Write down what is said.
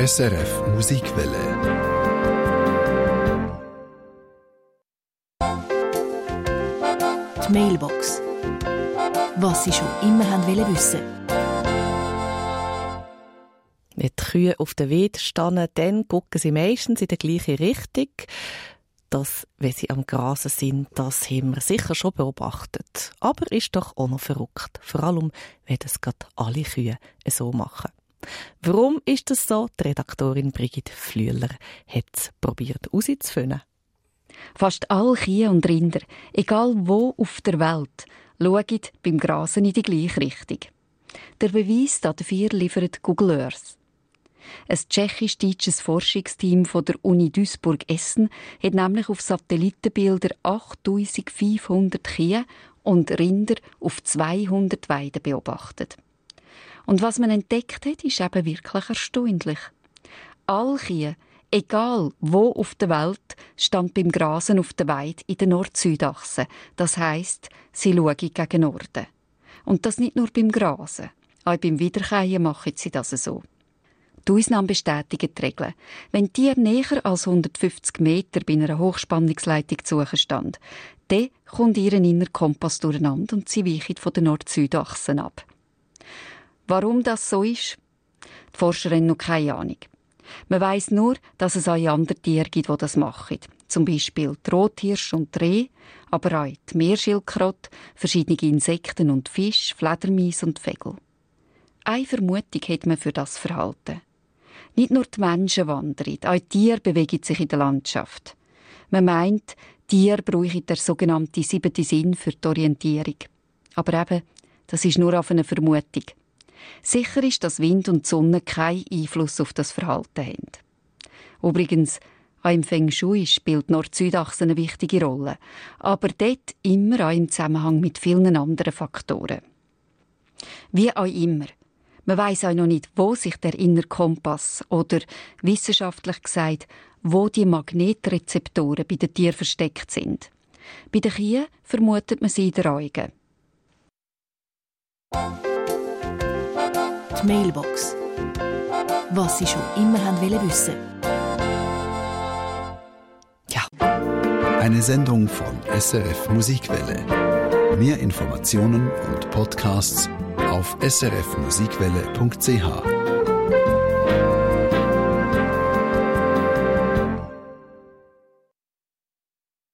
SRF Musikwelle. Die Mailbox. Was Sie schon immer wissen wollten. Wenn die Kühe auf der Weide stehen, dann gucken sie meistens in die gleiche Richtung. Das, wenn sie am Grasen sind, das haben wir sicher schon beobachtet. Aber ist doch auch noch verrückt. Vor allem, wenn das gerade alle Kühe so machen. Warum ist das so? Die Redaktorin Brigitte Flüeler hat es probiert herauszufinden. Fast alle Kühe und Rinder, egal wo auf der Welt, schauen beim Grasen in die gleiche Richtung. Der Beweis dafür liefert Google Earth. Ein tschechisch-deutsches Forschungsteam von der Uni Duisburg-Essen hat nämlich auf Satellitenbildern 8500 Kühe und Rinder auf 200 Weiden beobachtet. Und was man entdeckt hat, ist eben wirklich erstaunlich. Alle Kühe, egal wo auf der Welt, stehen beim Grasen auf der Weide in der Nord-Süd-Achse. Das heisst, sie schauen gegen Norden. Und das nicht nur beim Grasen. Auch beim Wiederkäuen machen sie das so. Die Ausnahme bestätigen die Regeln. Wenn Tiere näher als 150 Meter bei einer Hochspannungsleitung zu suchen stehen, dann kommt ihr innerer Kompass durcheinander und sie weichen von der Nord-Süd-Achse ab. Warum das so ist? Die Forscher haben noch keine Ahnung. Man weiss nur, dass es auch andere Tiere gibt, die das machen. Zum Beispiel die Rothirsch und die Rehe, aber auch die Meerschildkröte, verschiedene Insekten und Fische, Fledermäuse und Vögel. Eine Vermutung hat man für das Verhalten. Nicht nur die Menschen wandern, auch die Tiere bewegen sich in der Landschaft. Man meint, Tiere brauchen den sogenannten 7. Sinn für die Orientierung. Aber eben, das ist nur auf eine Vermutung. Sicher ist, dass Wind und Sonne keinen Einfluss auf das Verhalten haben. Übrigens, auch im Feng Shui spielt die Nord-Süd-Achse eine wichtige Rolle. Aber dort immer auch im Zusammenhang mit vielen anderen Faktoren. Wie auch immer. Man weiss auch noch nicht, wo sich der innere Kompass oder, wissenschaftlich gesagt, wo die Magnetrezeptoren bei den Tieren versteckt sind. Bei den Kühen vermutet man sie in den Augen. Die Mailbox. Was Sie schon immer wissen wollten. Ja. Eine Sendung von SRF Musikwelle. Mehr Informationen und Podcasts auf srfmusikwelle.ch.